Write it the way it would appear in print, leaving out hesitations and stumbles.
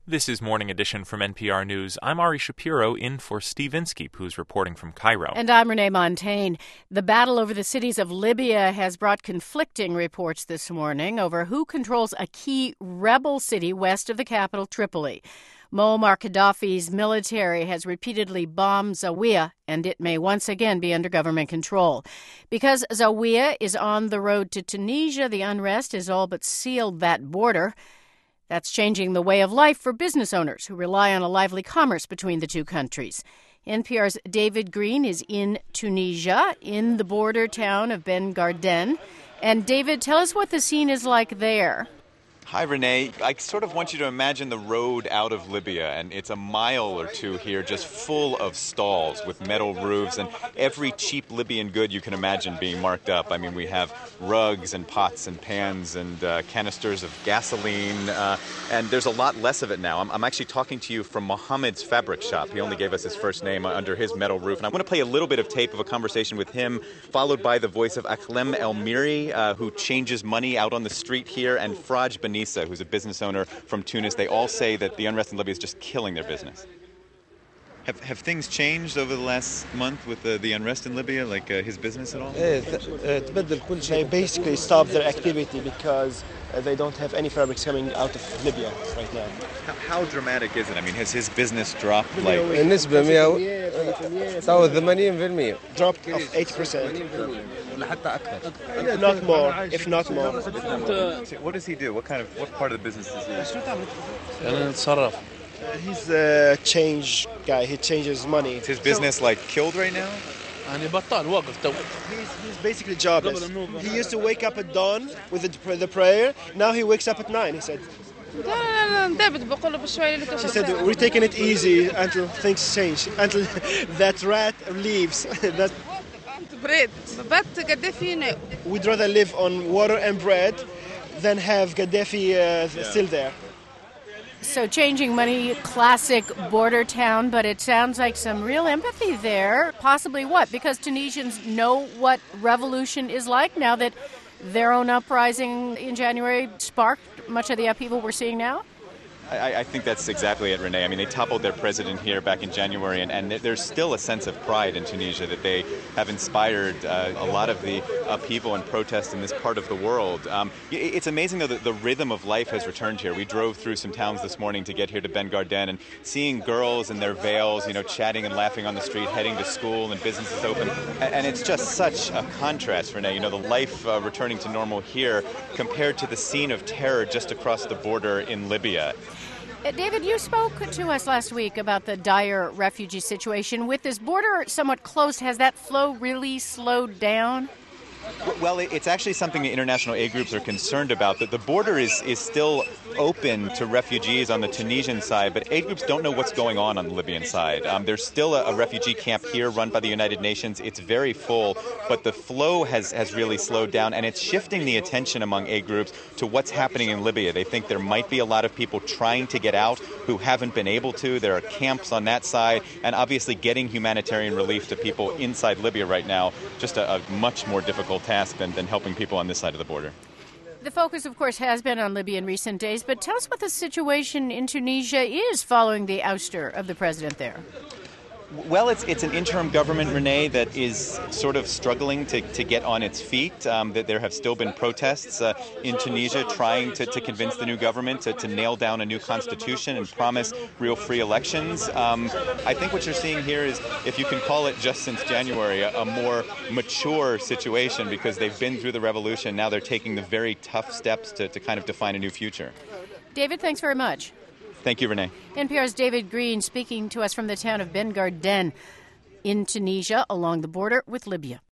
This is Morning Edition from NPR News. I'm Ari Shapiro in for Steve Inskeep, who's reporting from Cairo. And I'm Renee Montagne. The battle over the cities of Libya has brought conflicting reports this morning over who controls a key rebel city west of the capital, Tripoli. Muammar Gaddafi's military has repeatedly bombed Zawiya, and it may once again be under government control. Because Zawiya is on the road to Tunisia, the unrest has all but sealed that border. That's changing the way of life for business owners who rely on a lively commerce between the two countries. NPR's David Green is in Tunisia, in the border town of Ben Garden. And David, tell us what the scene is like there. Hi, Renee. I sort of want you to imagine the road out of Libya, and it's a mile or two here just full of stalls with metal roofs and every cheap Libyan good you can imagine being marked up. I mean, we have rugs and pots and pans and canisters of gasoline, and there's a lot less of it now. I'm actually talking to you from Mohammed's fabric shop. He only gave us his first name under his metal roof, and I want to play a little bit of tape of a conversation with him, followed by the voice of Akhlem El Miri, who changes money out on the street here, and Fraj Benissa, who's a business owner from Tunis. They all say that the unrest in Libya is just killing their business. Have things changed over the last month with the unrest in Libya, like his business at all? They basically stopped their activity because they don't have any fabrics coming out of Libya right now. How dramatic is it? I mean, has his business dropped like... النسبة 80% Dropped of 80%. Not more, if not more. What does he do? What part of the business is he? He's a change guy. He changes money. Is his business like killed right now? He's basically jobless. He used to wake up at dawn with the prayer. Now he wakes up at 9, he said. She said, we're taking it easy until things change, until that rat leaves. We'd rather live on water and bread than have Gaddafi still there. So changing money, classic border town, but it sounds like some real empathy there. Possibly what? Because Tunisians know what revolution is like now that their own uprising in January sparked much of the upheaval we're seeing now? I think that's exactly it, Renee. I mean, they toppled their president here back in January, and there's still a sense of pride in Tunisia that they have inspired a lot of the upheaval and protest in this part of the world. It's amazing, though, that the rhythm of life has returned here. We drove through some towns this morning to get here to Ben Garden, and seeing girls in their veils, chatting and laughing on the street, heading to school and businesses open. And it's just such a contrast, Renee. The life returning to normal here compared to the scene of terror just across the border in Libya. David, you spoke to us last week about the dire refugee situation. With this border somewhat closed, has that flow really slowed down? Well, it's actually something the international aid groups are concerned about. That the border is still open to refugees on the Tunisian side, but aid groups don't know what's going on the Libyan side. There's still a refugee camp here run by the United Nations. It's very full, but the flow has really slowed down, and it's shifting the attention among aid groups to what's happening in Libya. They think there might be a lot of people trying to get out who haven't been able to. There are camps on that side, and obviously getting humanitarian relief to people inside Libya right now, just a much more difficult task than helping people on this side of the border. The focus, of course, has been on Libya in recent days, but tell us what the situation in Tunisia is following the ouster of the president there. Well, it's an interim government, Renee, that is sort of struggling to get on its feet. That there have still been protests in Tunisia trying to convince the new government to nail down a new constitution and promise real free elections. I think what you're seeing here is, if you can call it just since January, a more mature situation because they've been through the revolution. Now they're taking the very tough steps to kind of define a new future. David, thanks very much. Thank you, Renee. NPR's David Green speaking to us from the town of Ben Garden in Tunisia along the border with Libya.